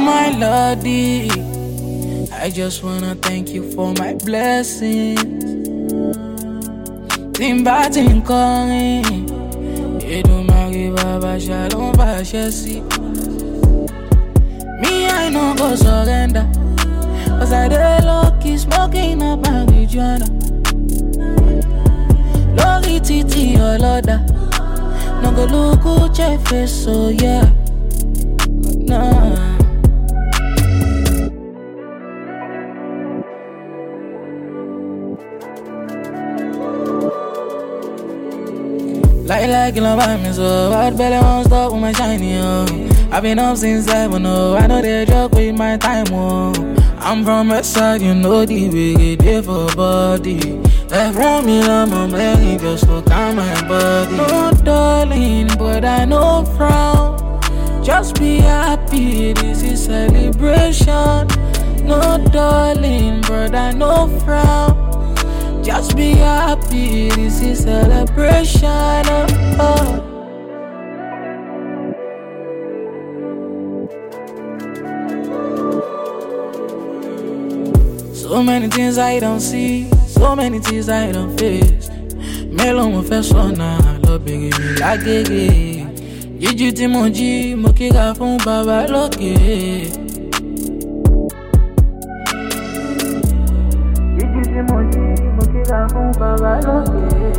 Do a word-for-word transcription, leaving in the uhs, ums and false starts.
my lordy, I just wanna thank you for my blessings. Timba tinkori, Edumare Baba Shalom Bashesi. Me I no go surrender, cause I dey lucky smoking up marijuana. Lori titi oloda, no go look at your face, so yeah, nah. Like like in a vibe, me so bad belly won't stop with my shiny, oh. I've been up since seven, oh. I know they joke with my time, oh. I'm from a side, you know the big day for body. Like from me, I'm a man, just to calm my body. No darling, but I know frown. Just be happy, this is celebration. No darling, but I know frown. Just be happy, this is celebration. Oh, oh. So many things I don't see, so many things I don't face. Melo mo fẹ́ sọ́nà, lọ bèrè mi lágége. Jíjí tí mo jí, mo kíra fún bàbá lókè. Jíjí tí mo jí, mo kíra fún bàbá lókè.